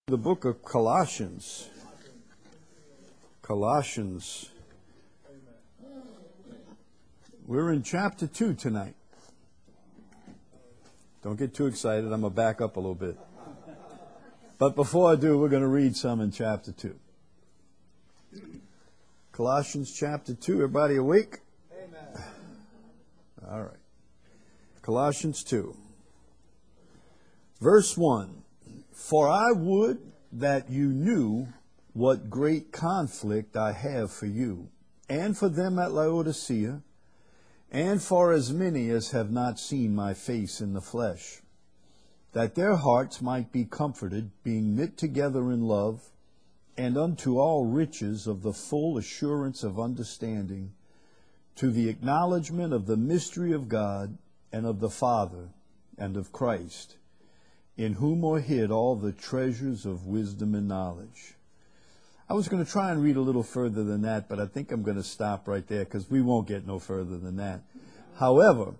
The book of Colossians. Colossians. We're in chapter 2 tonight. Don't get too excited. I'm going to back up a little bit. But before I do, we're going to read some in chapter 2. Colossians chapter 2. Everybody awake? Amen. All right. Colossians 2. Verse 1. For I would that you knew what great conflict I have for you, and for them at Laodicea, and for as many as have not seen my face in the flesh, that their hearts might be comforted, being knit together in love, and unto all riches of the full assurance of understanding, to the acknowledgement of the mystery of God, and of the Father, and of Christ, in whom are hid all the treasures of wisdom and knowledge. I was going to try and read a little further than that, but I think I'm going to stop right there because we won't get no further than that. However,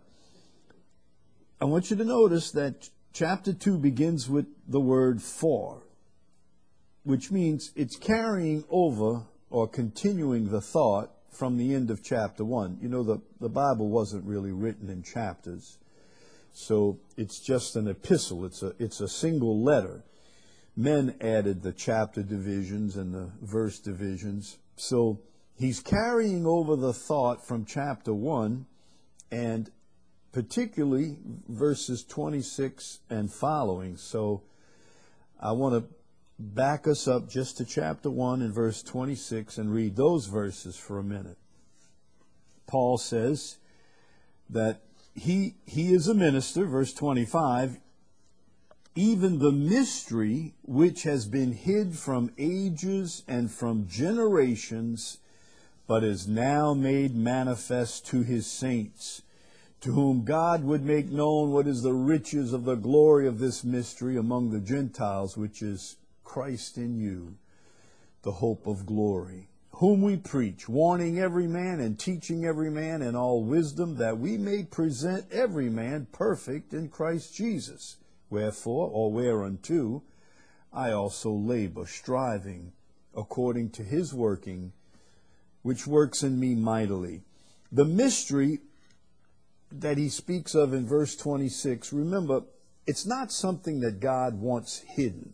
I want you to notice that chapter 2 begins with the word for, which means it's carrying over or continuing the thought from the end of chapter 1. You know, the Bible wasn't really written in chapters. So it's just an epistle. It's a single letter. Men added the chapter divisions and the verse divisions. So he's carrying over the thought from chapter 1, and particularly verses 26 and following. So I want to back us up just to chapter 1 and verse 26 and read those verses for a minute. Paul says that He is a minister, verse 25, even the mystery which has been hid from ages and from generations, but is now made manifest to his saints, to whom God would make known what is the riches of the glory of this mystery among the Gentiles, which is Christ in you, the hope of glory, whom we preach, warning every man and teaching every man in all wisdom, that we may present every man perfect in Christ Jesus. Wherefore, or whereunto, I also labor, striving according to his working, which works in me mightily. The mystery that he speaks of in verse 26, remember, it's not something that God wants hidden.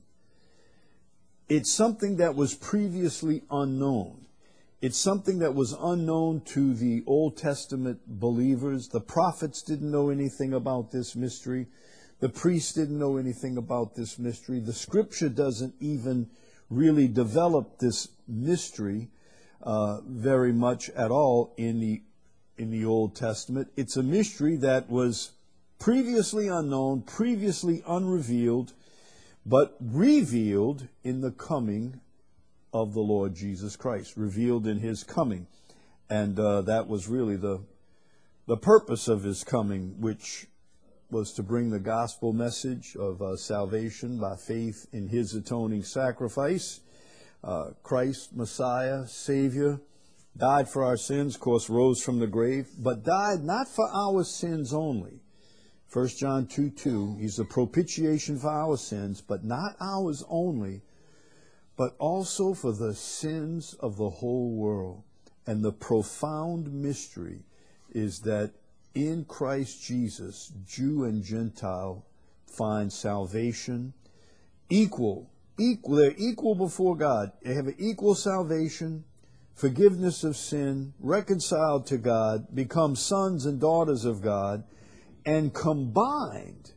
It's something that was previously unknown. It's something that was unknown to the Old Testament believers. The prophets didn't know anything about this mystery. The priests didn't know anything about this mystery. The Scripture doesn't even really develop this mystery very much at all in the Old Testament. It's a mystery that was previously unknown, previously unrevealed, but revealed in the coming of the Lord Jesus Christ, revealed in his coming. And that was really the purpose of his coming, which was to bring the gospel message of salvation by faith in his atoning sacrifice. Christ, Messiah, Savior, died for our sins, of course, rose from the grave, but died not for our sins only. 1 John 2:2, he's a propitiation for our sins, but not ours only, but also for the sins of the whole world. And the profound mystery is that in Christ Jesus, Jew and Gentile find salvation equal. They're equal before God. They have an equal salvation, forgiveness of sin, reconciled to God, become sons and daughters of God, and combined,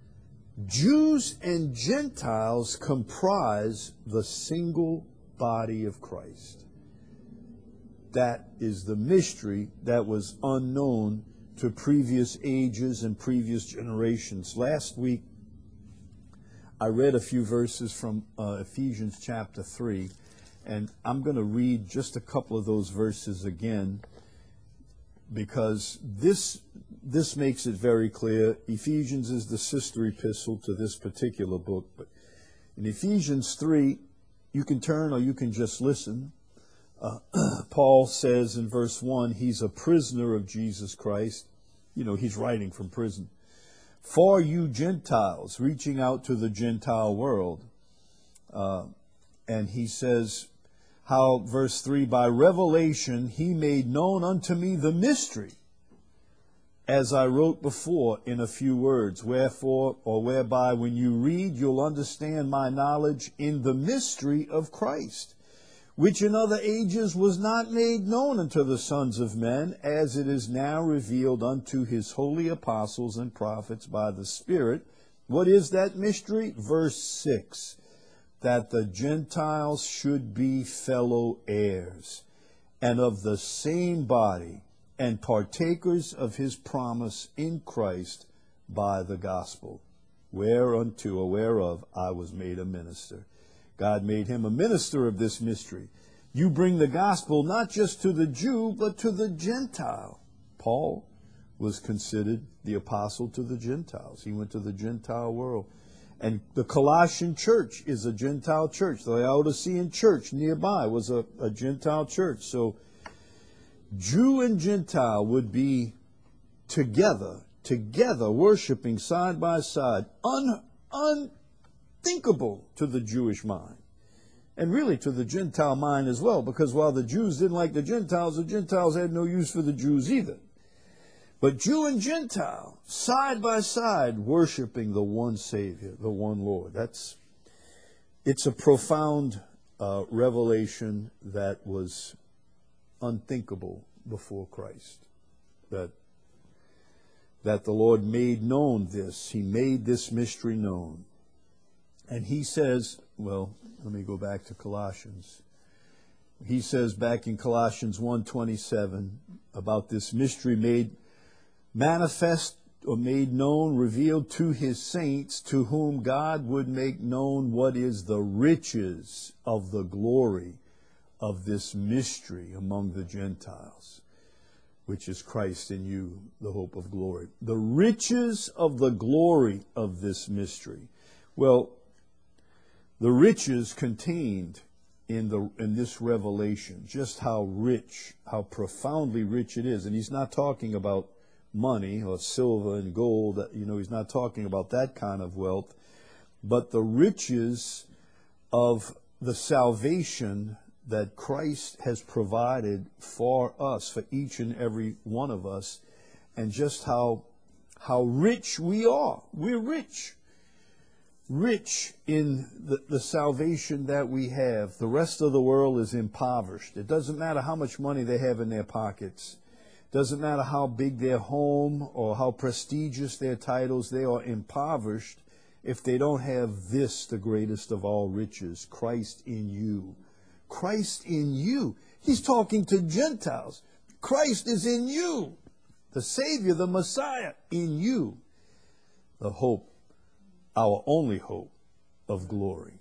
Jews and Gentiles comprise the single body of Christ. That is the mystery that was unknown to previous ages and previous generations. Last week, I read a few verses from Ephesians chapter 3, and I'm going to read just a couple of those verses again, because this makes it very clear. Ephesians is the sister epistle to this particular book. But in Ephesians 3, you can turn or you can just listen. Paul says in verse 1, he's a prisoner of Jesus Christ. You know, he's writing from prison. For you Gentiles, reaching out to the Gentile world, And he says how, verse 3, by revelation he made known unto me the mystery, as I wrote before in a few words, wherefore or whereby when you read you'll understand my knowledge in the mystery of Christ, which in other ages was not made known unto the sons of men, as it is now revealed unto his holy apostles and prophets by the Spirit. What is that mystery? Verse 6, that the Gentiles should be fellow heirs, and of the same body, and partakers of his promise in Christ by the gospel, whereunto or whereof I was made a minister. God made him a minister of this mystery. You bring the gospel not just to the Jew, but to the Gentile. Paul was considered the apostle to the Gentiles. He went to the Gentile world. And the Colossian church is a Gentile church. The Laodicean church nearby was a Gentile church. So Jew and Gentile would be together, worshiping side by side, unthinkable to the Jewish mind. And really to the Gentile mind as well, because while the Jews didn't like the Gentiles had no use for the Jews either. But Jew and Gentile, side by side, worshiping the one Savior, the one Lord. It's a profound revelation that was unthinkable before Christ. That the Lord made known this. He made this mystery known. And he says, well, let me go back to Colossians. He says back in Colossians 1:27 about this mystery made manifest or made known, revealed to his saints, to whom God would make known what is the riches of the glory of this mystery among the Gentiles, which is Christ in you, the hope of glory. The riches of the glory of this mystery. Well, the riches contained in this revelation, just how rich, how profoundly rich it is. And he's not talking about money or silver and gold. He's not talking about that kind of wealth, but the riches of the salvation that Christ has provided for us, for each and every one of us, and just how rich we are. We're rich in the salvation that we have. The rest of the world is impoverished. It doesn't matter how much money they have in their pockets. Doesn't matter how big their home or how prestigious their titles, they are impoverished if they don't have this, the greatest of all riches, Christ in you. Christ in you. He's talking to Gentiles. Christ is in you. The Savior, the Messiah, in you. The hope, our only hope of glory.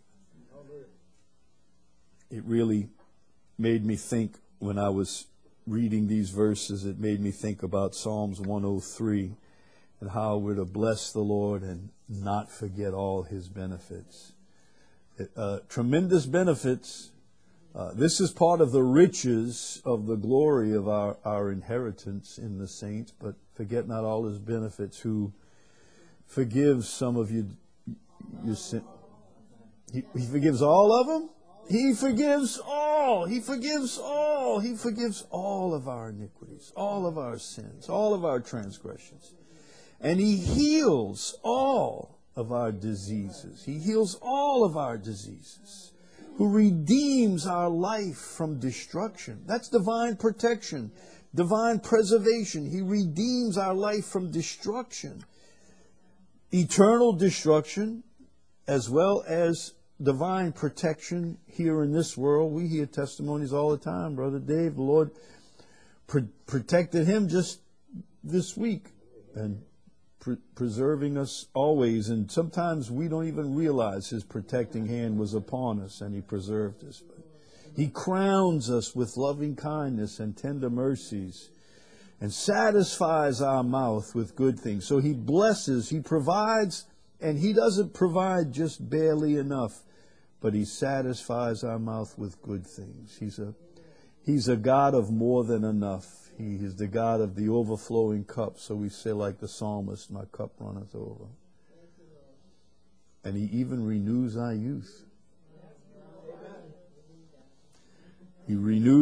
It really made me think when I was reading these verses, it made me think about Psalms 103 and how we're to bless the Lord and not forget all his benefits. Tremendous benefits. This is part of the riches of the glory of our inheritance in the saints, but forget not all his benefits, who forgives some of you your sin. He forgives all of them? He forgives all. He forgives all. He forgives all of our iniquities, all of our sins, all of our transgressions. And he heals all of our diseases. He heals all of our diseases. Who redeems our life from destruction. That's divine protection, divine preservation. He redeems our life from destruction. Eternal destruction, as well as divine protection here in this world. We hear testimonies all the time. Brother Dave, the Lord protected him just this week and preserving us always. And sometimes we don't even realize his protecting hand was upon us and he preserved us. But he crowns us with loving kindness and tender mercies and satisfies our mouth with good things. So he blesses, he provides, and he doesn't provide just barely enough, but he satisfies our mouth with good things. He's a God of more than enough. He is the God of the overflowing cup. So we say like the psalmist, my cup runneth over. And he even renews our youth.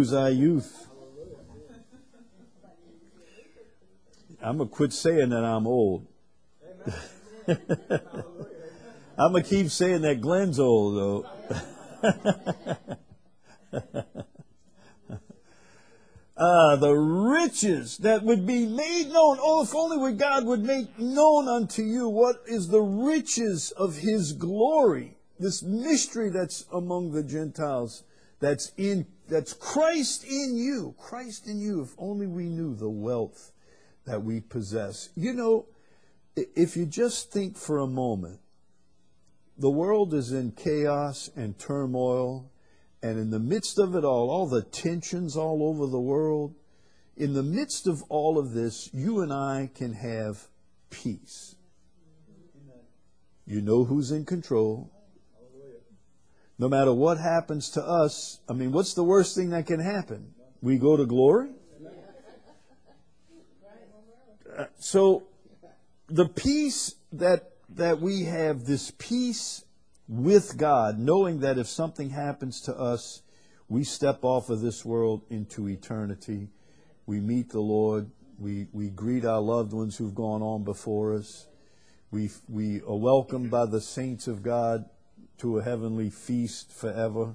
renews our youth. I'm going to quit saying that I'm old. I'm going to keep saying that Glenn's old, though. The riches that would be made known. Oh, if only what God would make known unto you. What is the riches of His glory? This mystery that's among the Gentiles. That's Christ in you. Christ in you. If only we knew the wealth that we possess. You know, if you just think for a moment, the world is in chaos and turmoil, and in the midst of it all the tensions all over the world, in the midst of all of this, you and I can have peace. You know who's in control. No matter what happens to us, I mean, what's the worst thing that can happen? We go to glory? So the peace that we have, this peace with God, knowing that if something happens to us, we step off of this world into eternity. We meet the Lord. We greet our loved ones who've gone on before us. We are welcomed by the saints of God to a heavenly feast forever.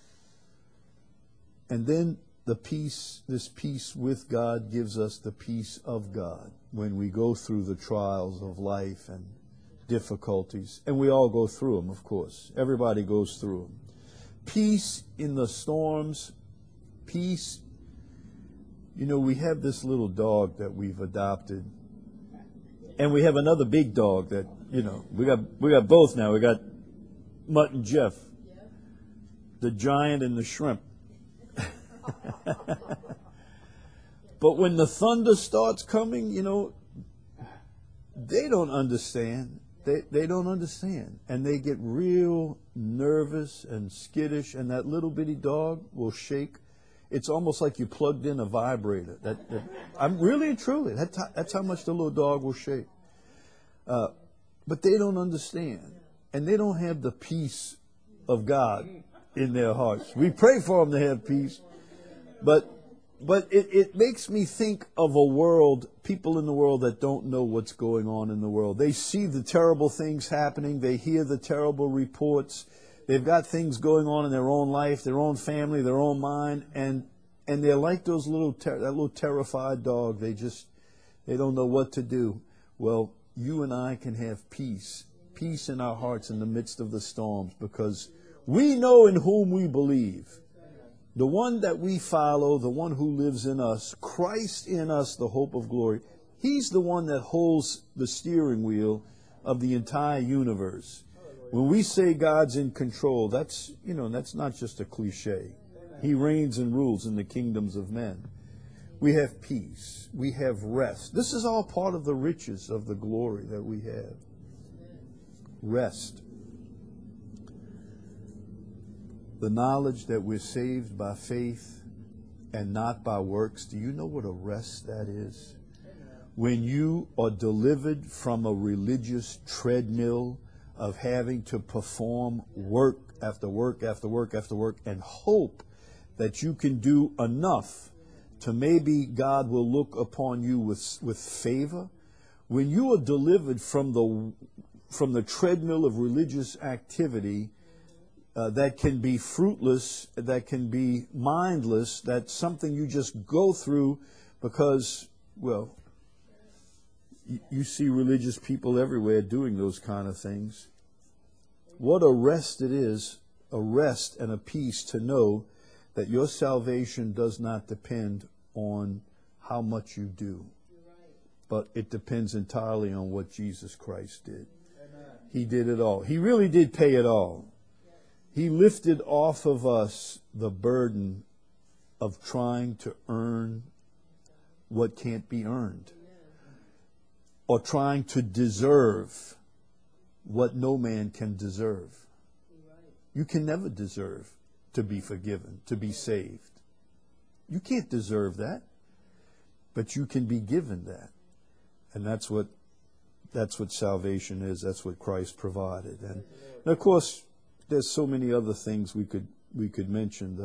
And then this peace with God gives us the peace of God when we go through the trials of life and difficulties. And we all go through them, of course. Everybody goes through them. Peace in the storms. Peace. You know, we have this little dog that we've adopted. And we have another big dog that, you know, we got both now. We got Mutt and Jeff. The giant and the shrimp. But when the thunder starts coming, you know, they don't understand. They don't understand. And they get real nervous and skittish, and that little bitty dog will shake. It's almost like you plugged in a vibrator. I'm really, truly, that's how much the little dog will shake. But they don't understand. And they don't have the peace of God in their hearts. We pray for them to have peace. But it makes me think of a world, people in the world that don't know what's going on in the world. They see the terrible things happening. They hear the terrible reports. They've got things going on in their own life, their own family, their own mind, and they're like that little terrified dog. They don't know what to do. Well, you and I can have peace in our hearts in the midst of the storms, because we know in whom we believe. The one that we follow, the one who lives in us, Christ in us, the hope of glory. He's the one that holds the steering wheel of the entire universe. When we say God's in control, that's not just a cliche. He reigns and rules in the kingdoms of men. We have peace. We have rest. This is all part of the riches of the glory that we have. Rest. The knowledge that we're saved by faith and not by works. Do you know what a rest that is? When you are delivered from a religious treadmill of having to perform work after work after work after work and hope that you can do enough to maybe God will look upon you with favor. When you are delivered from the treadmill of religious activity, that can be fruitless, that can be mindless, that's something you just go through because, well, you see religious people everywhere doing those kind of things. What a rest it is, a rest and a peace to know that your salvation does not depend on how much you do, but it depends entirely on what Jesus Christ did. He did it all. He really did pay it all. He lifted off of us the burden of trying to earn what can't be earned, or trying to deserve what no man can deserve. You can never deserve to be forgiven, to be saved. You can't deserve that, but you can be given that. And that's what salvation is. That's what Christ provided. And of course, there's so many other things we could mention.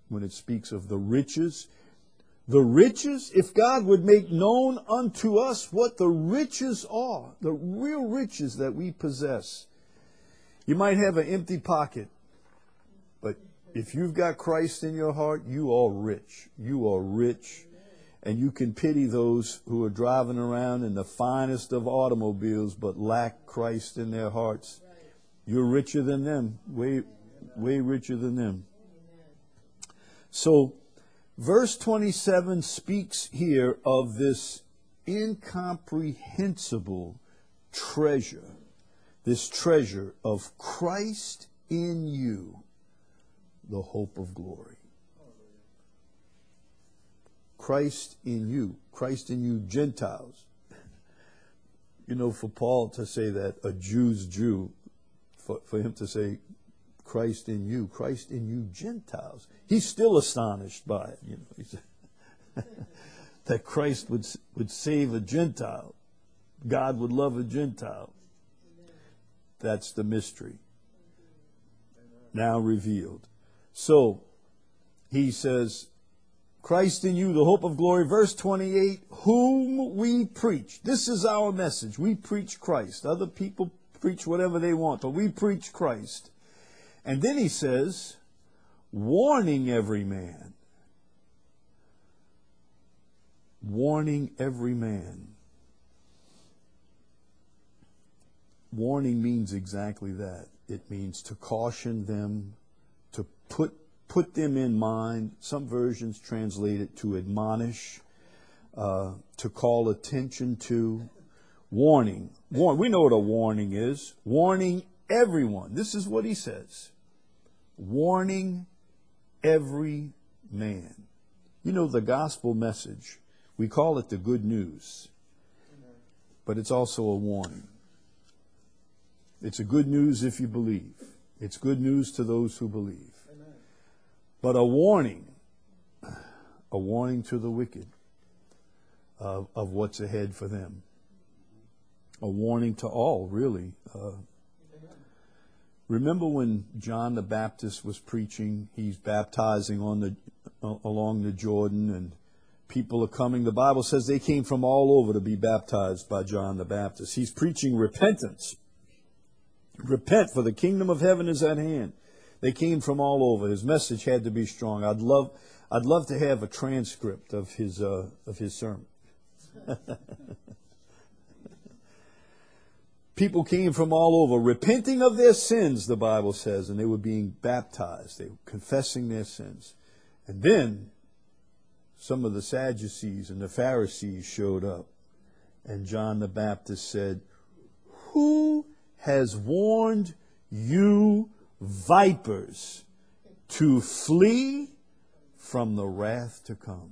when it speaks of the riches. The riches, if God would make known unto us what the riches are, the real riches that we possess. You might have an empty pocket, but if you've got Christ in your heart, you are rich. You are rich. And you can pity those who are driving around in the finest of automobiles but lack Christ in their hearts. You're richer than them, way richer than them. So, verse 27 speaks here of this incomprehensible treasure, this treasure of Christ in you, the hope of glory. Christ in you, Gentiles. You know, for Paul to say that, a Jew's Jew, for him to say Christ in you, Gentiles. He's still astonished by it. You know, that Christ would save a Gentile. God would love a Gentile. That's the mystery. Now revealed. So, he says, Christ in you, the hope of glory. Verse 28, whom we preach. This is our message. We preach Christ. Other people preach whatever they want, but we preach Christ. And then he says, warning every man. Warning every man. Warning means exactly that. It means to caution them, to put them in mind. Some versions translate it to admonish, to call attention to. Warning. We know what a warning is. Warning everyone. This is what he says. Warning every man. You know, the gospel message, we call it the good news, but it's also a warning. It's a good news if you believe. It's good news to those who believe. But a warning to the wicked of what's ahead for them. A warning to all, really. Remember when John the Baptist was preaching, he's baptizing along the Jordan, and people are coming. The Bible says they came from all over to be baptized by John the Baptist. He's preaching repentance. Repent, for the kingdom of heaven is at hand. They came from all over. His message had to be strong. I'd love to have a transcript of his sermon. People came from all over, repenting of their sins, the Bible says, and they were being baptized. They were confessing their sins. And then some of the Sadducees and the Pharisees showed up. And John the Baptist said, who has warned you vipers to flee from the wrath to come?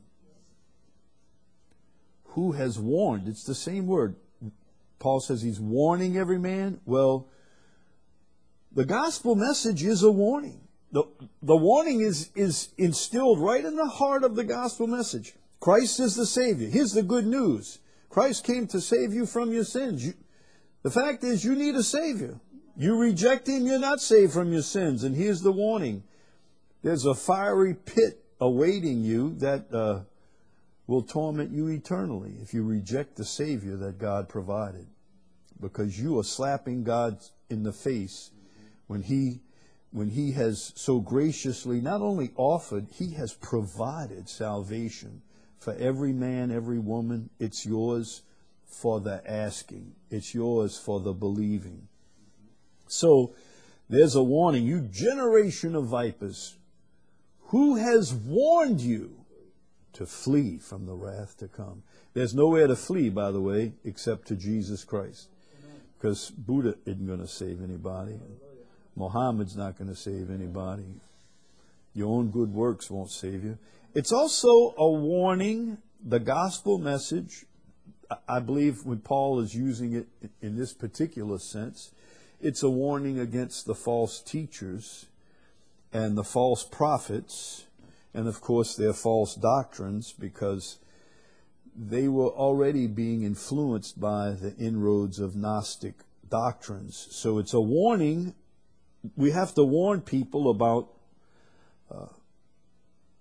Who has warned? It's the same word. Paul says he's warning every man. Well, the gospel message is a warning. The warning is instilled right in the heart of the gospel message. Christ is the Savior. Here's the good news. Christ came to save you from your sins. The fact is, you need a Savior. You reject Him, you're not saved from your sins. And here's the warning. There's a fiery pit awaiting you that will torment you eternally if you reject the Savior that God provided. Because you are slapping God in the face when He has so graciously not only offered, He has provided salvation for every man, every woman. It's yours for the asking. It's yours for the believing. So there's a warning. You generation of vipers, who has warned you to flee from the wrath to come? There's nowhere to flee, by the way, except to Jesus Christ. Because Buddha isn't going to save anybody. Muhammad's not going to save anybody. Your own good works won't save you. It's also a warning, the gospel message. I believe when Paul is using it in this particular sense, it's a warning against the false teachers and the false prophets, and of course their false doctrines, because they were already being influenced by the inroads of Gnostic doctrines. So it's a warning. We have to warn people about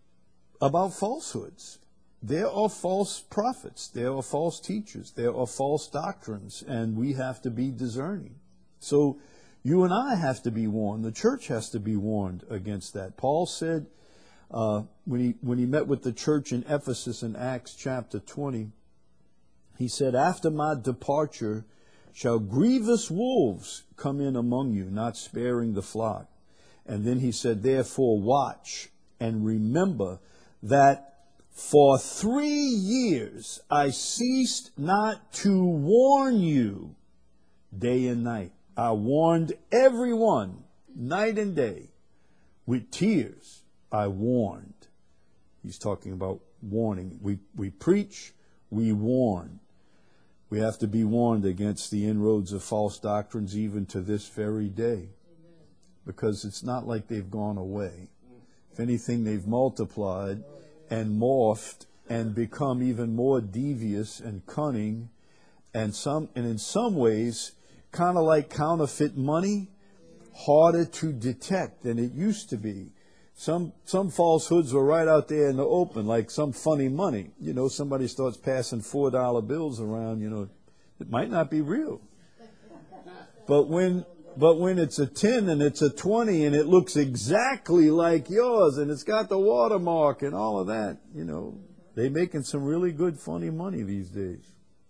about falsehoods. There are false prophets. There are false teachers. There are false doctrines, and we have to be discerning. So you and I have to be warned. The church has to be warned against that. Paul said when he met with the church in Ephesus in Acts chapter 20, he said, "After my departure shall grievous wolves come in among you, not sparing the flock." And then he said, "Therefore watch and remember that for 3 years I ceased not to warn you day and night." I warned everyone night and day. With tears I warned. He's talking about warning. We preach, we warn. We have to be warned against the inroads of false doctrines even to this very day. Because it's not like they've gone away. If anything, they've multiplied and morphed and become even more devious and cunning, and in some ways kind of like counterfeit money, harder to detect than it used to be. Some falsehoods were right out there in the open, like some funny money. You know, somebody starts passing $4 bills around, you know, it might not be real. But when it's a 10 and it's a 20 and it looks exactly like yours and it's got the watermark and all of that, you know, they're making some really good funny money these days.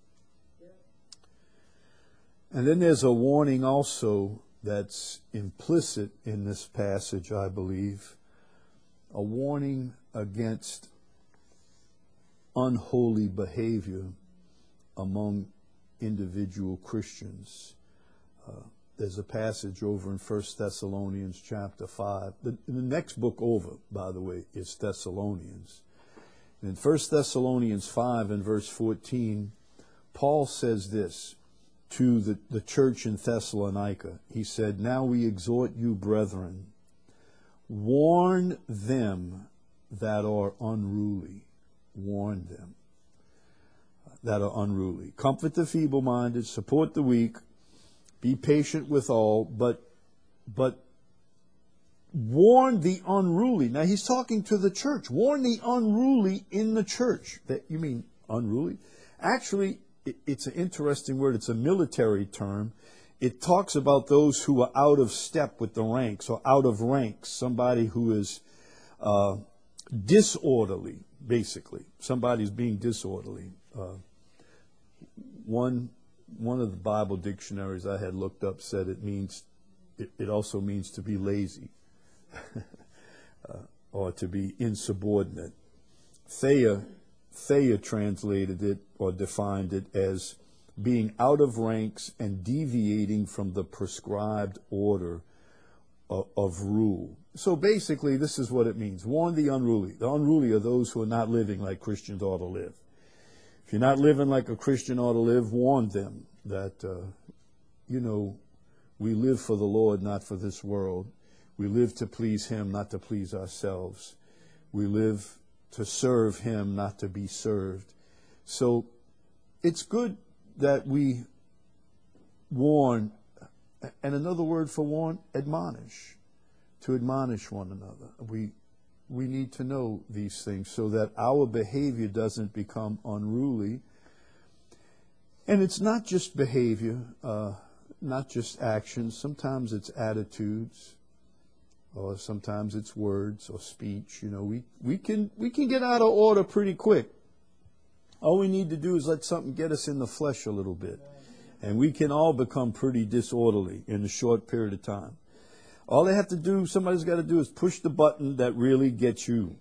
And then there's a warning also that's implicit in this passage, I believe. A warning against unholy behavior among individual Christians. There's a passage over in 1 Thessalonians chapter 5. The next book over, by the way, is Thessalonians. In 1 Thessalonians 5 and verse 14, Paul says this to the church in Thessalonica. He said, "Now we exhort you, brethren, warn them that are unruly." Warn them that are unruly. Comfort the feeble-minded, support the weak, be patient with all, but warn the unruly. Now he's talking to the church. Warn the unruly in the church. That you mean unruly? Actually, it's an interesting word. It's a military term. It talks about those who are out of step with the ranks or out of ranks. Somebody who is disorderly, basically. Somebody's being disorderly. One of the Bible dictionaries I had looked up said it also means to be lazy or to be insubordinate. Thayer translated it or defined it as being out of ranks and deviating from the prescribed order of rule. So basically, this is what it means. Warn the unruly. The unruly are those who are not living like Christians ought to live. If you're not living like a Christian ought to live, warn them that, we live for the Lord, not for this world. We live to please Him, not to please ourselves. We live to serve Him, not to be served. So it's good that we warn, and another word for warn, admonish, to admonish one another. We need to know these things so that our behavior doesn't become unruly. And it's not just behavior, not just actions. Sometimes it's attitudes, or sometimes it's words or speech. You know, we can get out of order pretty quick. All we need to do is let something get us in the flesh a little bit. And we can all become pretty disorderly in a short period of time. All they have to do, somebody's got to do, is push the button that really gets you.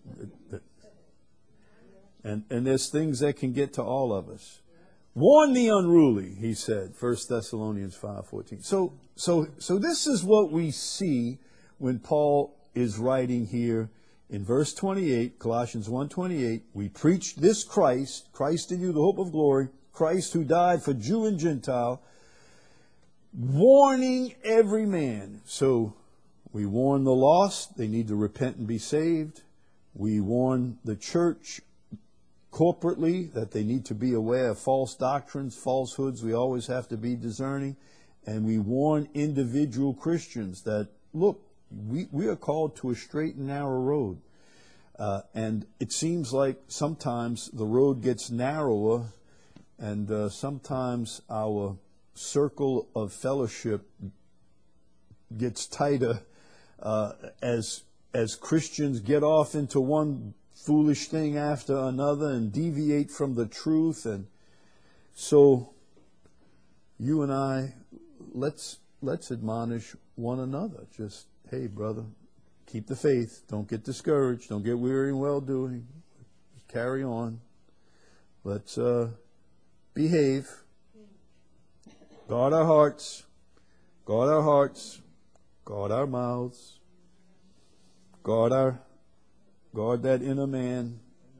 And there's things that can get to all of us. Warn the unruly, he said, 1 Thessalonians 5:14. So this is what we see when Paul is writing here in verse 28, Colossians 1:28. We preach this Christ in you, the hope of glory, Christ who died for Jew and Gentile, warning every man. So we warn the lost, they need to repent and be saved. We warn the church corporately that they need to be aware of false doctrines, falsehoods. We always have to be discerning. And we warn individual Christians that, look, we are called to a straight and narrow road. And it seems like sometimes the road gets narrower, and sometimes our circle of fellowship gets tighter as Christians get off into one foolish thing after another and deviate from the truth. And so you and I, let's admonish one another. Just, hey, brother, keep the faith. Don't get discouraged. Don't get weary in well-doing. Just carry on. Let's behave. Guard our hearts. Guard our hearts. Guard our mouths. Guard that inner man.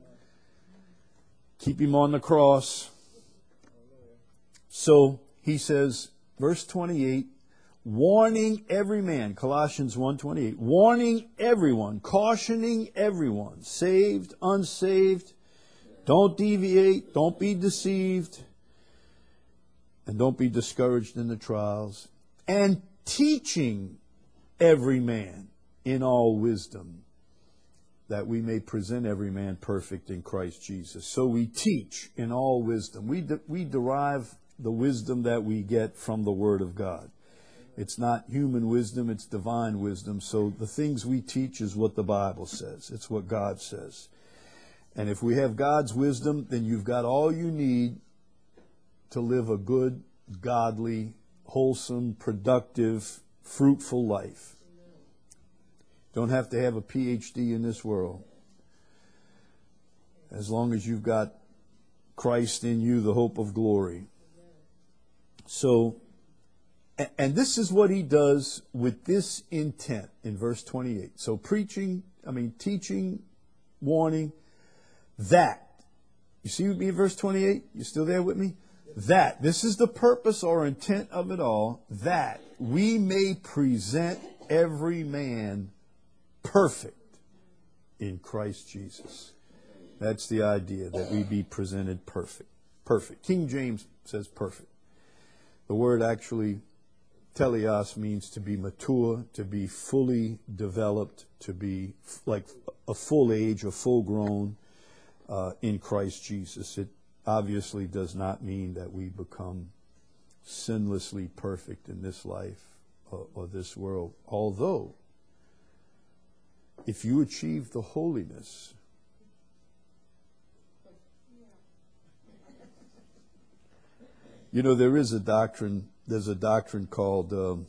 Keep him on the cross. So he says, verse 28, warning every man, Colossians 1:28, warning everyone, cautioning everyone, saved, unsaved, don't deviate, don't be deceived, and don't be discouraged in the trials, and teaching every man in all wisdom, that we may present every man perfect in Christ Jesus. So we teach in all wisdom. We derive the wisdom that we get from the Word of God. It's not human wisdom, it's divine wisdom. So the things we teach is what the Bible says. It's what God says. And if we have God's wisdom, then you've got all you need to live a good, godly, wholesome, productive, fruitful life. Don't have to have a PhD in this world. As long as you've got Christ in you, the hope of glory. So, and this is what he does with this intent in verse 28. So teaching, warning, that. You see me in verse 28? You still there with me? That. This is the purpose or intent of it all. That we may present every man perfect in Christ Jesus. That's the idea, that we be presented perfect. Perfect. King James says perfect. The word actually, teleos, means to be mature, to be fully developed, to be like a full age, a full grown in Christ Jesus. It obviously does not mean that we become sinlessly perfect in this life or this world. Although, if you achieve the holiness there's a doctrine called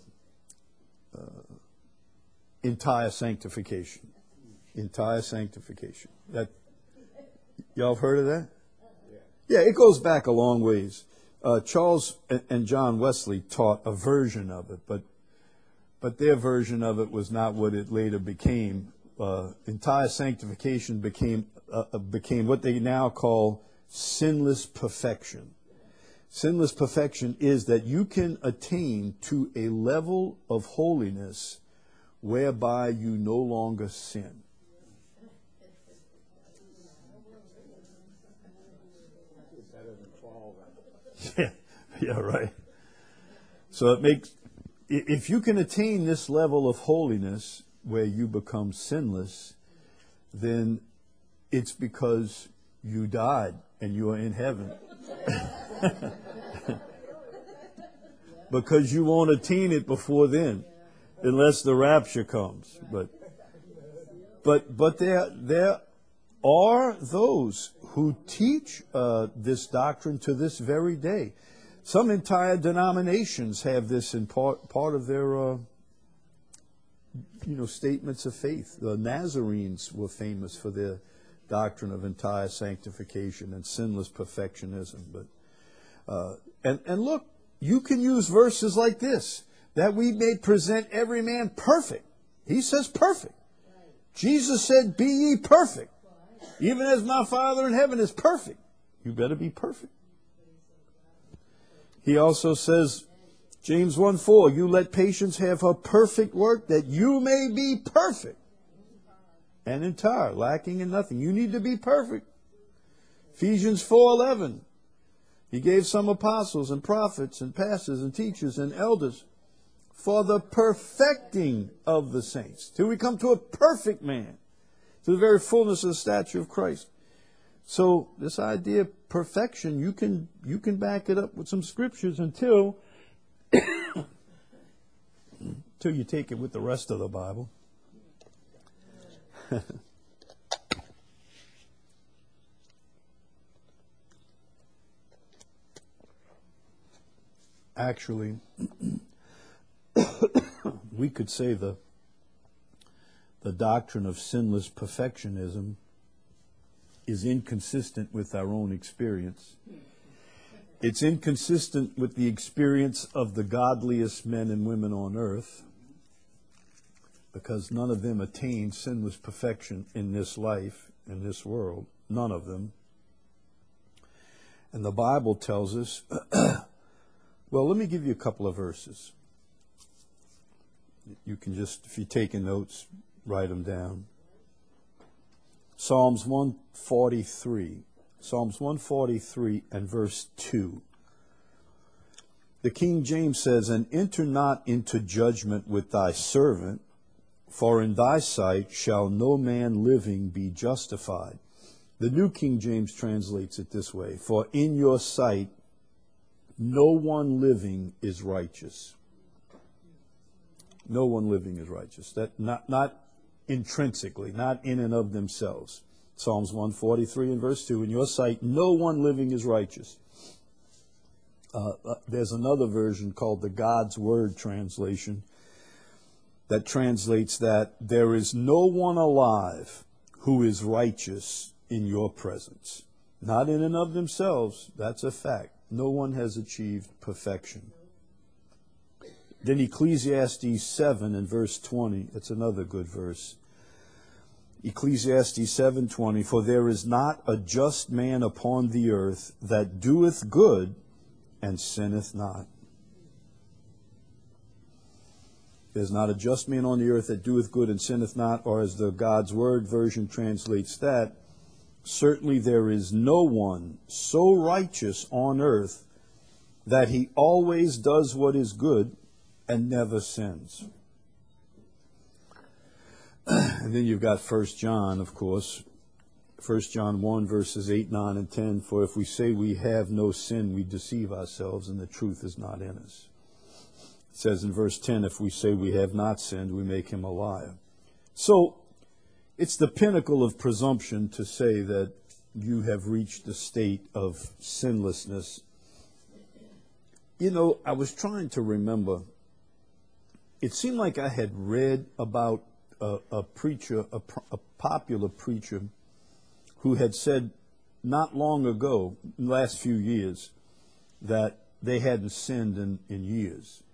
entire sanctification. Entire sanctification. That, y'all have heard of that? Yeah, it goes back a long ways. Charles and John Wesley taught a version of it, but their version of it was not what it later became. Entire sanctification became what they now call sinless perfection. Sinless perfection is that you can attain to a level of holiness whereby you no longer sin. Yeah, right. So if you can attain this level of holiness where you become sinless, then it's because you died and you are in heaven. Because you won't attain it before then, unless the rapture comes. But there are those who teach this doctrine to this very day. Some entire denominations have this in part of their statements of faith. The Nazarenes were famous for their doctrine of entire sanctification and sinless perfectionism. But and look, you can use verses like this, that we may present every man perfect. He says perfect. Jesus said, be ye perfect, even as my Father in heaven is perfect. You better be perfect. He also says, James 1:4, you let patience have her perfect work, that you may be perfect and entire, lacking in nothing. You need to be perfect. Ephesians 4:11, he gave some apostles and prophets and pastors and teachers and elders for the perfecting of the saints, till we come to a perfect man, to the very fullness of the stature of Christ. So this idea of perfection, you can back it up with some scriptures until you take it with the rest of the Bible. Actually, we could say the doctrine of sinless perfectionism is inconsistent with our own experience. It's inconsistent with the experience of the godliest men and women on earth, because none of them attained sinless perfection in this life, in this world. None of them. And the Bible tells us, well, let me give you a couple of verses. You can just, if you're taking notes, write them down. Psalms 143. Psalms 143 and verse 2. The King James says, "And enter not into judgment with thy servant, for in thy sight shall no man living be justified." The New King James translates it this way: "For in your sight no one living is righteous." No one living is righteous. That not intrinsically, not in and of themselves. Psalms 143 and verse 2, "In your sight no one living is righteous." There's another version called the God's Word translation that translates that, "There is no one alive who is righteous in your presence." Not in and of themselves, that's a fact. No one has achieved perfection. Then Ecclesiastes 7 and verse 20, it's another good verse. Ecclesiastes 7:20, "For there is not a just man upon the earth that doeth good and sinneth not." There's not a just man on the earth that doeth good and sinneth not, or as the God's Word version translates that, "Certainly there is no one so righteous on earth that he always does what is good and never sins." And then you've got 1 John, of course. 1 John 1, verses 8, 9, and 10. "For if we say we have no sin, we deceive ourselves, and the truth is not in us." It says in verse 10, "If we say we have not sinned, we make him a liar." So, it's the pinnacle of presumption to say that you have reached the state of sinlessness. You know, I was trying to remember. It seemed like I had read about a preacher, a popular preacher, who had said not long ago, in the last few years, that they hadn't sinned in years.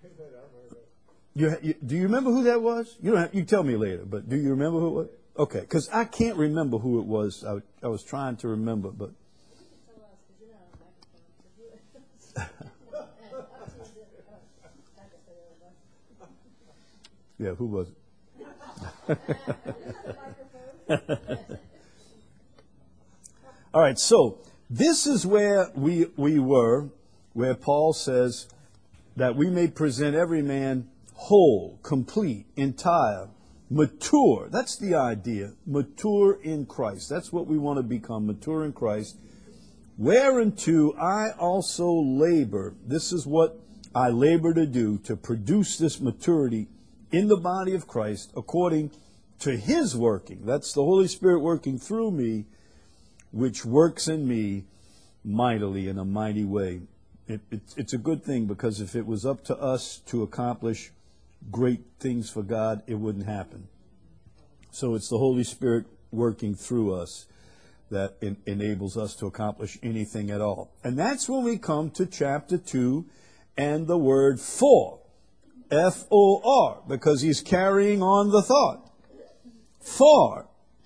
Do you remember who that was? You can tell me later, but do you remember who it was? Okay, because I can't remember who it was. I was trying to remember, but... Yeah, who was it? All right, so this is where we were, where Paul says that we may present every man whole, complete, entire, mature. That's the idea. Mature in Christ. That's what we want to become, mature in Christ. "Whereunto I also labor." This is what I labor to do, to produce this maturity in the body of Christ according to His working. That's the Holy Spirit working through me, which works in me mightily, in a mighty way. It's a good thing, because if it was up to us to accomplish great things for God, it wouldn't happen. So it's the Holy Spirit working through us that enables us to accomplish anything at all. And that's when we come to chapter 2 and the word "for." F-O-R, because he's carrying on the thought. For,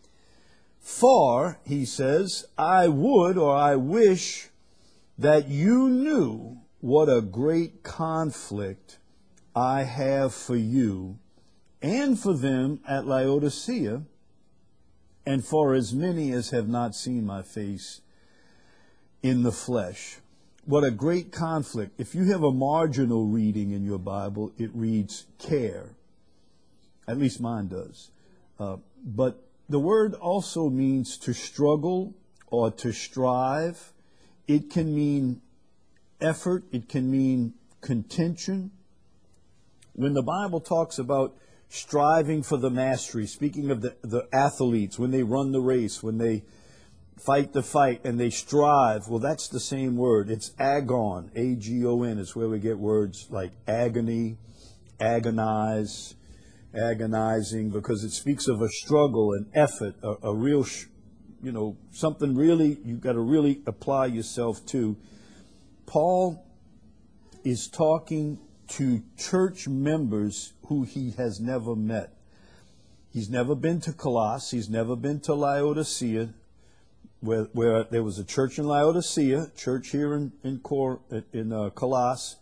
he says, "I would," or I wish, "that you knew what a great conflict I have for you and for them at Laodicea, and for as many as have not seen my face in the flesh." What a great conflict. If you have a marginal reading in your Bible, it reads "care." At least mine does. But the word also means to struggle or to strive. It can mean effort. It can mean contention. When the Bible talks about striving for the mastery, speaking of the athletes, when they run the race, when they fight the fight and they strive, well, that's the same word. It's agon, A-G-O-N. It's where we get words like agony, agonize, agonizing, because it speaks of a struggle, an effort, a real, something really you've got to really apply yourself to. Paul is talking to church members who he has never met. He's never been to Colossae. He's never been to Laodicea, where there was a church in Laodicea, church here in Colossae.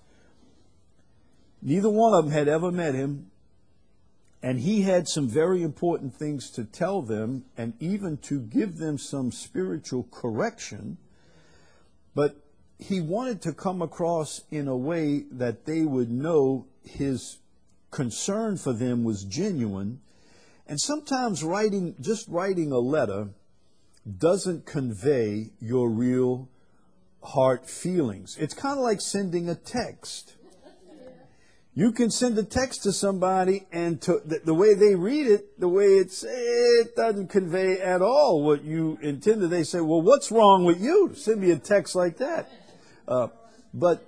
Neither one of them had ever met him, and he had some very important things to tell them and even to give them some spiritual correction. But he wanted to come across in a way that they would know his concern for them was genuine. And sometimes just writing a letter doesn't convey your real heart feelings. It's kind of like sending a text. You can send a text to somebody, and the way they read it, the way it doesn't convey at all what you intended. They say, well, what's wrong with you? Send me a text like that. But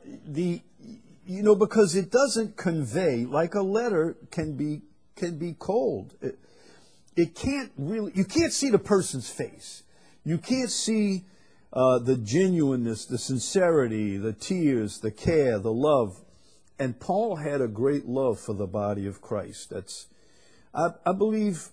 because it doesn't convey, like a letter can be cold. It can't really, you can't see the person's face. You can't see the genuineness, the sincerity, the tears, the care, the love. And Paul had a great love for the body of Christ. I believe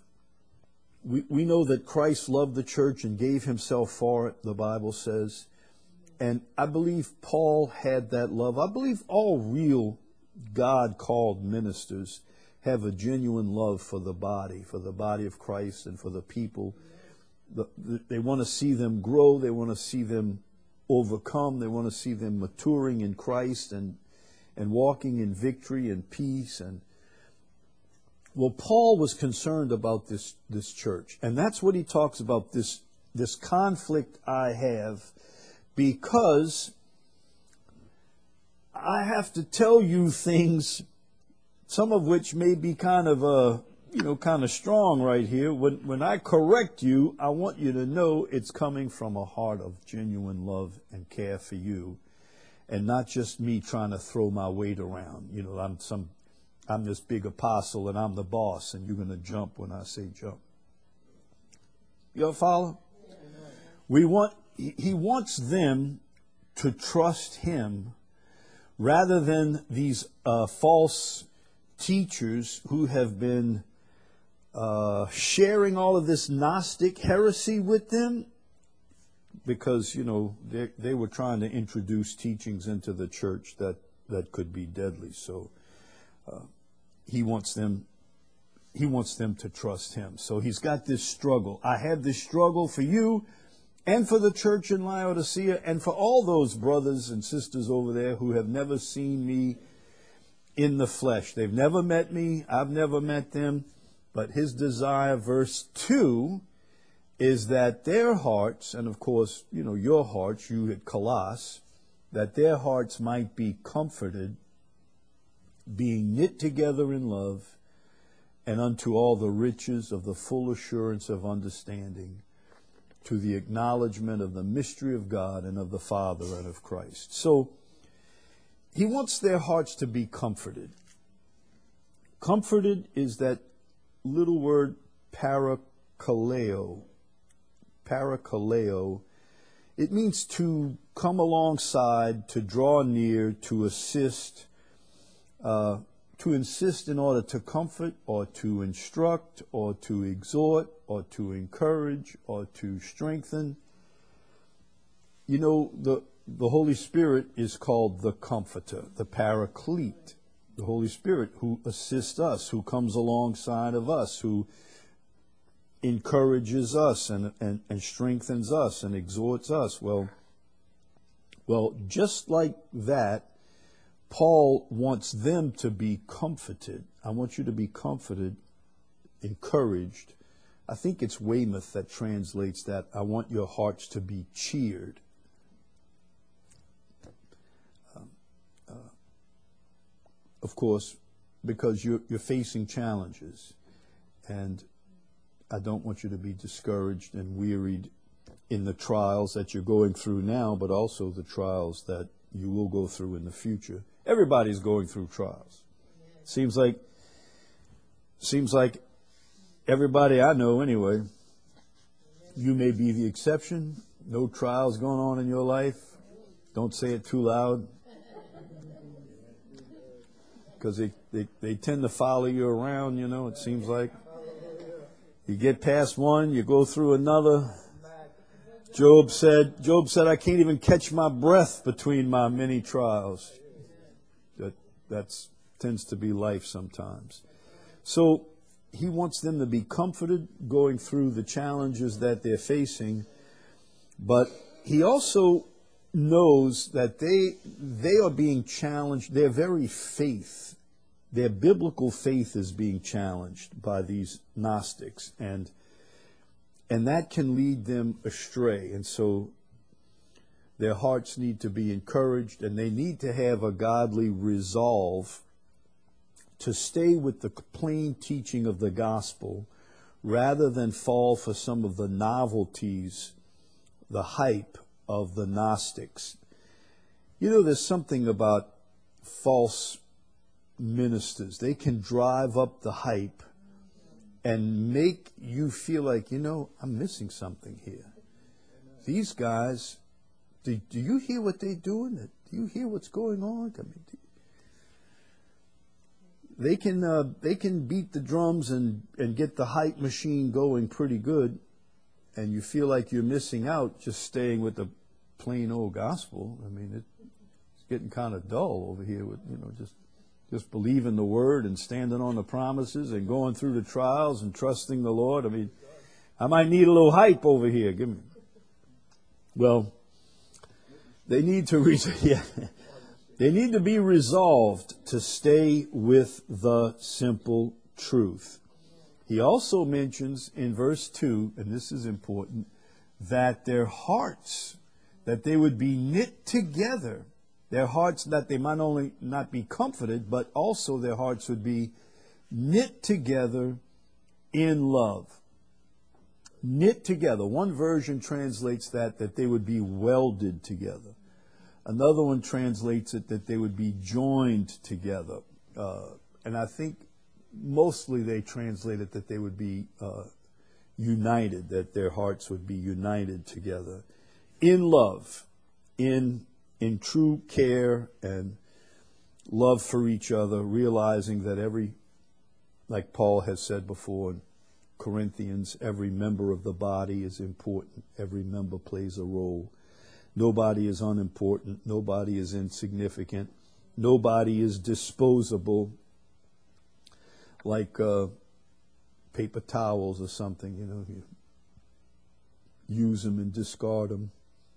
we know that Christ loved the church and gave himself for it, the Bible says. And I believe Paul had that love. I believe all real God-called ministers have a genuine love for the body of Christ and for the people. They want to see them grow. They want to see them overcome. They want to see them maturing in Christ and walking in victory and peace. And well, Paul was concerned about this church. And that's what he talks about, this conflict I have, because I have to tell you things, some of which may be kind of strong right here. When I correct you, I want you to know it's coming from a heart of genuine love and care for you, and not just me trying to throw my weight around. I'm this big apostle and I'm the boss, and you're going to jump when I say jump. You follow? He wants them to trust him rather than these false teachers who have been sharing all of this Gnostic heresy with them, because, they were trying to introduce teachings into the church that could be deadly. So he wants them to trust him. So he's got this struggle. I have this struggle for you and for the church in Laodicea and for all those brothers and sisters over there who have never seen me in the flesh. They've never met me. I've never met them. But his desire, verse 2, is that their hearts, and of course, your hearts, you at Colossae, that their hearts might be comforted, being knit together in love, and unto all the riches of the full assurance of understanding, to the acknowledgement of the mystery of God and of the Father and of Christ. So he wants their hearts to be comforted. Comforted is that little word parakaleo. Parakaleo. It means to come alongside, to draw near, to assist, to insist in order to comfort or to instruct or to exhort or to encourage or to strengthen. The Holy Spirit is called the Comforter, the Paraclete. The Holy Spirit who assists us, who comes alongside of us, who encourages us and strengthens us and exhorts us. Well, just like that, Paul wants them to be comforted. I want you to be comforted, encouraged. I think it's Weymouth that translates that, I want your hearts to be cheered. Of course, because you're facing challenges. And I don't want you to be discouraged and wearied in the trials that you're going through now, but also the trials that you will go through in the future. Everybody's going through trials. Seems like everybody I know anyway. You may be the exception. No trials going on in your life. Don't say it too loud. Because they tend to follow you around, you know, it seems like. You get past one, you go through another. Job said, I can't even catch my breath between my many trials. That tends to be life sometimes. So he wants them to be comforted going through the challenges that they're facing. But he also knows that they are being challenged. Their very faith, their biblical faith is being challenged by these Gnostics. And that can lead them astray. And so their hearts need to be encouraged, and they need to have a godly resolve to stay with the plain teaching of the gospel rather than fall for some of the novelties, the hype of the Gnostics. You know, there's something about false ministers. They can drive up the hype and make you feel like, you know, I'm missing something here. These guys, do you hear what they're doing? Do you hear what's going on? I mean, they can beat the drums and get the hype machine going pretty good, and you feel like you're missing out just staying with the plain old gospel. I mean, it's getting kind of dull over here with, you know, just believing the word and standing on the promises and going through the trials and trusting the Lord. I mean, I might need a little hype over here. Give me. Well, they need to they need to be resolved to stay with the simple truth. He also mentions in verse 2, and this is important, that their hearts, that they would be knit together. Their hearts, that they might only not be comforted, but also their hearts would be knit together in love. Knit together. One version translates that they would be welded together. Another one translates it that they would be joined together. And I think mostly they translate it that they would be united, that their hearts would be united together in love, in true care and love for each other, realizing that like Paul has said before in Corinthians, every member of the body is important. Every member plays a role. Nobody is unimportant. Nobody is insignificant. Nobody is disposable like paper towels or something, you know. You use them and discard them.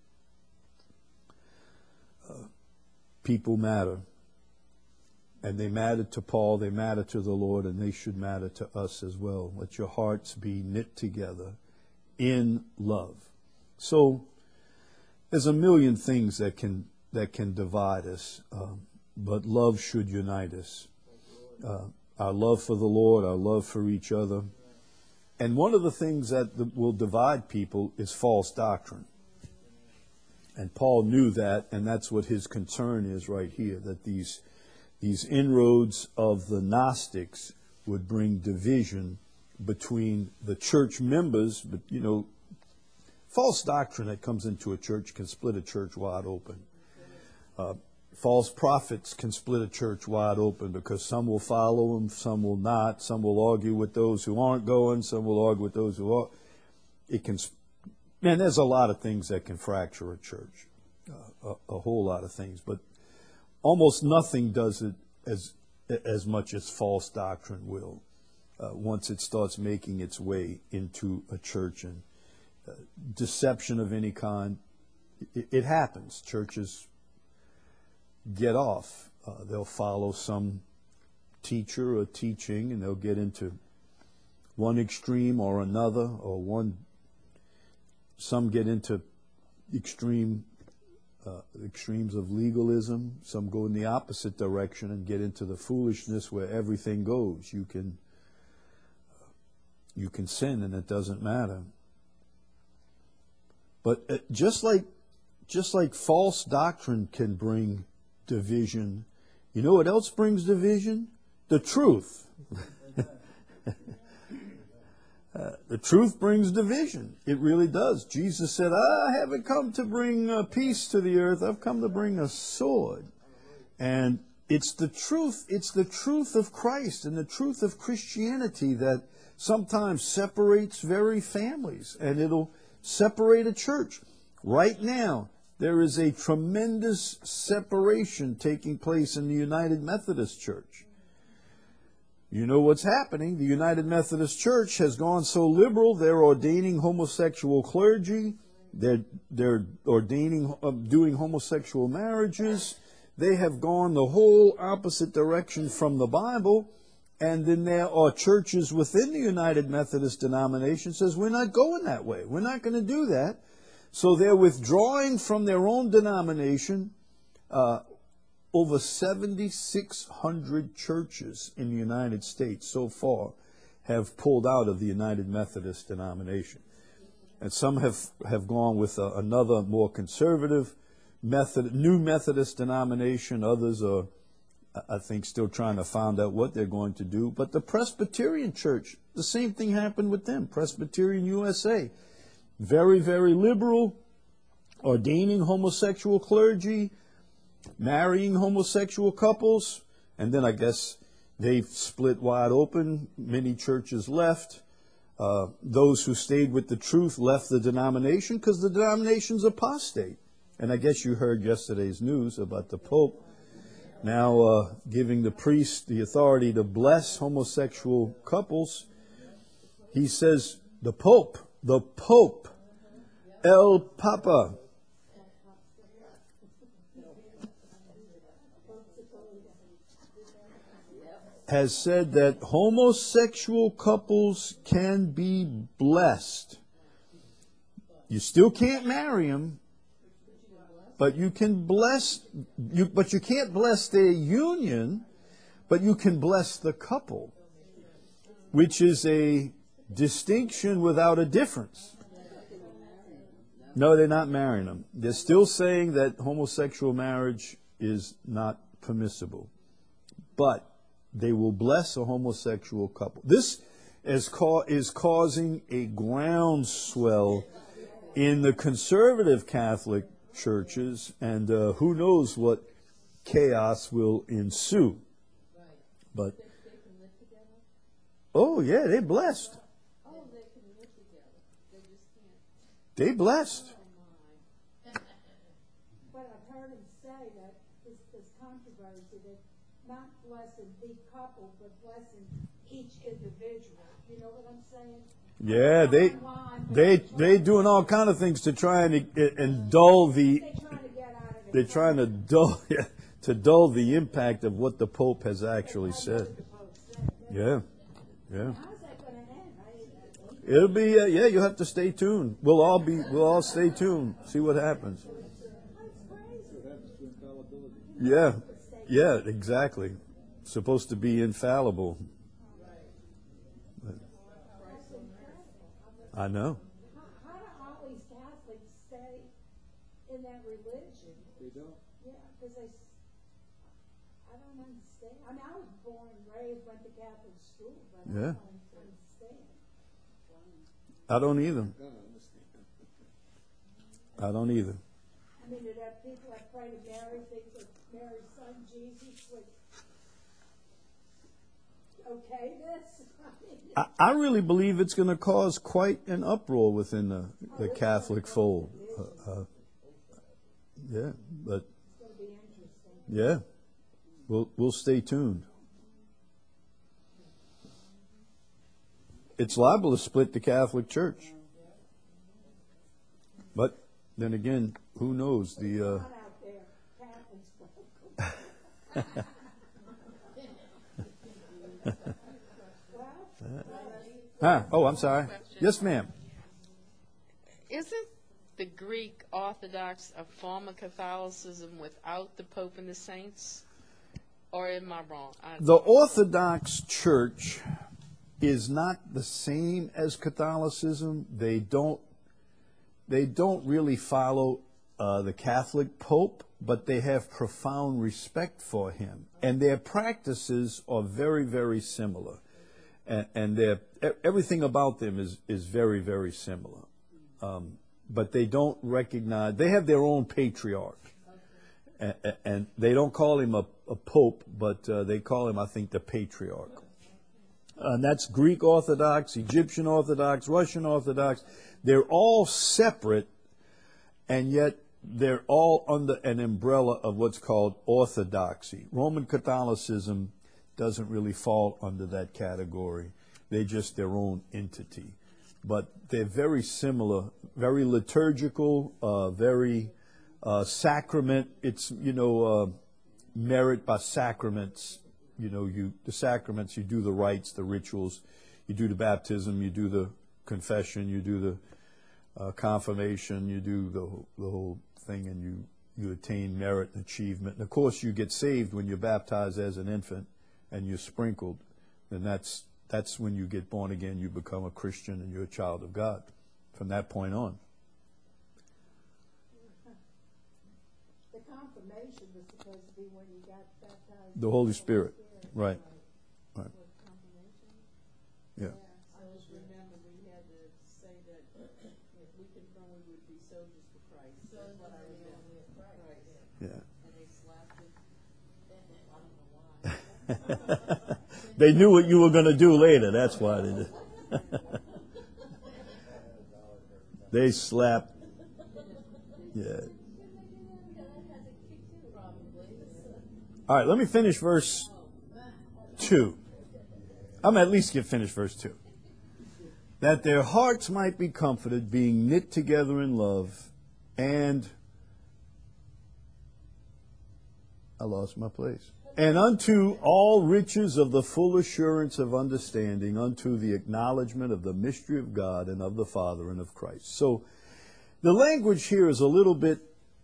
People matter. And they matter to Paul, they matter to the Lord, and they should matter to us as well. Let your hearts be knit together in love. So there's a million things that can divide us, but love should unite us. Our love for the Lord, our love for each other. And one of the things that will divide people is false doctrine. And Paul knew that, and that's what his concern is right here, that these inroads of the Gnostics would bring division between the church members. But, you know, false doctrine that comes into a church can split a church wide open. False prophets can split a church wide open because some will follow them, some will not. Some will argue with those who aren't going, some will argue with those who are. Man, there's a lot of things that can fracture a church, a whole lot of things. But almost nothing does it as much as false doctrine will once it starts making its way into a church. And deception of any kind, it happens. Churches get off. They'll follow some teacher or teaching, and they'll get into one extreme or another, or some get into extremes of legalism. Some go in the opposite direction and get into the foolishness where everything goes. You can sin and it doesn't matter. But just like false doctrine can bring division, you know what else brings division? The truth. The truth brings division. It really does. Jesus said, I haven't come to bring peace to the earth. I've come to bring a sword. And it's the truth. It's the truth of Christ and the truth of Christianity that sometimes separates very families, and it'll separate a church. Right now, there is a tremendous separation taking place in the United Methodist Church. You know what's happening. The United Methodist Church has gone so liberal, they're ordaining homosexual clergy. They're ordaining, doing homosexual marriages. They have gone the whole opposite direction from the Bible. And then there are churches within the United Methodist denomination says, we're not going that way. We're not going to do that. So they're withdrawing from their own denomination. Over 7,600 churches in the United States so far have pulled out of the United Methodist denomination. And some have gone with another more conservative new Methodist denomination. Others are, I think, still trying to find out what they're going to do. But the Presbyterian Church, the same thing happened with them. Presbyterian USA, very, very liberal, ordaining homosexual clergy, marrying homosexual couples, and then I guess they've split wide open. Many churches left. Those who stayed with the truth left the denomination because the denomination's apostate. And I guess you heard yesterday's news about the Pope now giving the priest the authority to bless homosexual couples. He says, the Pope, El Papa, has said that homosexual couples can be blessed. You still can't marry them, but you can bless. But you can't bless their union, but you can bless the couple, which is a distinction without a difference. No, they're not marrying them. They're still saying that homosexual marriage is not permissible, but they will bless a homosexual couple. This is causing a groundswell in the conservative Catholic churches, and who knows what chaos will ensue. But oh yeah, they're blessed. They blessed. But I've heard him say that this controversy that not blessing the couple, but blessing each individual. You know what I'm saying? Yeah, they doing all kind of things to try and dull the. They're trying to dull the impact of what the Pope has actually said. Yeah. How's that going to end? It'll be yeah. You'll have to stay tuned. We'll all stay tuned. See what happens. Yeah. Yeah. Exactly. Supposed to be infallible. I know. How do all these Catholics stay in that religion? They don't. Yeah, because I don't understand. I mean, I was born and raised, went to Catholic school, but Yeah. I don't understand. I don't either. I don't either. I mean, there are people that pray to Mary, think that Mary's son Jesus would okay this. I really believe it's going to cause quite an uproar within the Catholic fold. Yeah, but It's going to be interesting. yeah, we'll stay tuned. It's liable to split the Catholic Church, but then again, who knows? Not out there, Catholics. Huh? Oh, I'm sorry. Yes, ma'am. Isn't the Greek Orthodox a form of Catholicism without the Pope and the saints? Or am I wrong? The Orthodox Church is not the same as Catholicism. They don't really follow the Catholic Pope, but they have profound respect for him. And their practices are very, very similar. And everything about them is very, very similar. But they don't recognize, they have their own patriarch. And they don't call him a pope, but they call him, I think, the patriarch. And that's Greek Orthodox, Egyptian Orthodox, Russian Orthodox. They're all separate, and yet they're all under an umbrella of what's called orthodoxy. Roman Catholicism doesn't really fall under that category. They're just their own entity. But they're very similar, very liturgical, very sacrament. It's, merit by sacraments. The sacraments, you do the rites, the rituals. You do the baptism, you do the confession, you do the confirmation, you do the whole thing, and you attain merit and achievement. And of course, you get saved when you're baptized as an infant and you're sprinkled. And that's when you get born again. You become a Christian and you're a child of God from that point on. The confirmation was supposed to be when you got baptized. The Holy Spirit, right. Right. Yeah. I just remember we had to say that if we confirm, we would be soldiers for Christ. That's what I remember. Christ. Yeah. And they slapped it. I don't know why. They knew what you were going to do later. That's why they did. They slapped. Yeah. All right, let me finish verse 2. I'm at least get finished verse 2. That their hearts might be comforted, being knit together in love, and I lost my place. And unto all riches of the full assurance of understanding, unto the acknowledgement of the mystery of God and of the Father and of Christ. So the language here is a little bit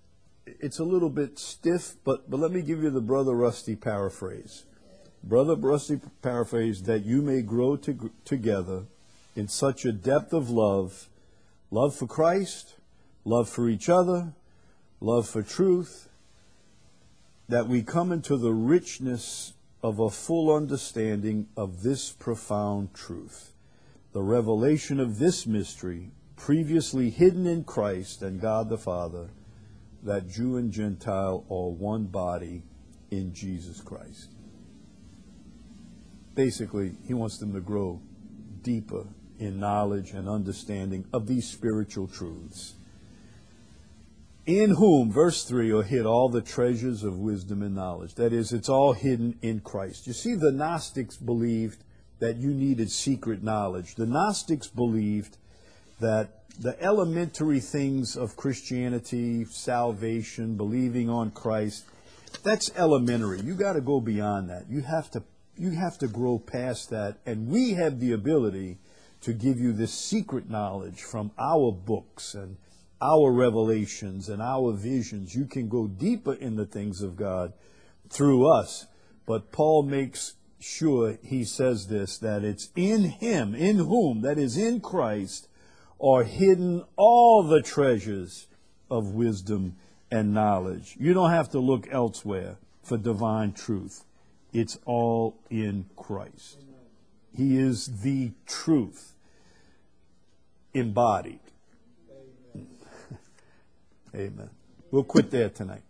stiff, but let me give you the Brother Rusty paraphrase. Brother Rusty paraphrase, that you may grow together in such a depth of love for Christ, love for each other, love for truth, that we come into the richness of a full understanding of this profound truth, the revelation of this mystery, previously hidden in Christ and God the Father, that Jew and Gentile are one body in Jesus Christ. Basically, he wants them to grow deeper in knowledge and understanding of these spiritual truths. In whom, verse 3, are hid all the treasures of wisdom and knowledge. That is, it's all hidden in Christ. You see, the Gnostics believed that you needed secret knowledge. The Gnostics believed that the elementary things of Christianity, salvation, believing on Christ, that's elementary. You got to go beyond that. You have to grow past that. And we have the ability to give you this secret knowledge from our books and our revelations and our visions. You can go deeper in the things of God through us. But Paul makes sure he says this, that it's in him, in whom, that is in Christ, are hidden all the treasures of wisdom and knowledge. You don't have to look elsewhere for divine truth. It's all in Christ. He is the truth embodied. Amen. We'll quit there tonight.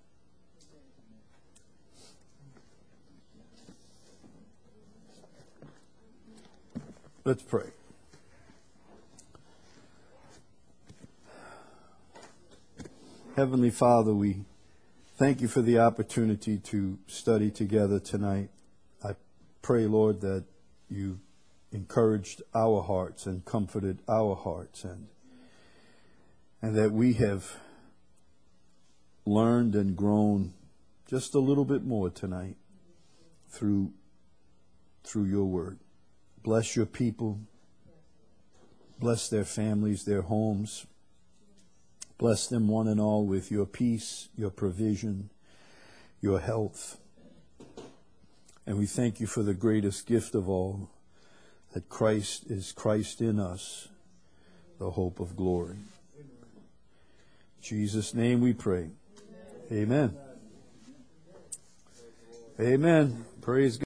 Let's pray. Heavenly Father, we thank you for the opportunity to study together tonight. I pray, Lord, that you encouraged our hearts and comforted our hearts, and that we have learned and grown just a little bit more tonight through your word. Bless your people. Bless their families, their homes. Bless them one and all with your peace, your provision, your health. And we thank you for the greatest gift of all, that Christ is Christ in us, the hope of glory. In Jesus' name we pray. Amen. Amen. Praise God.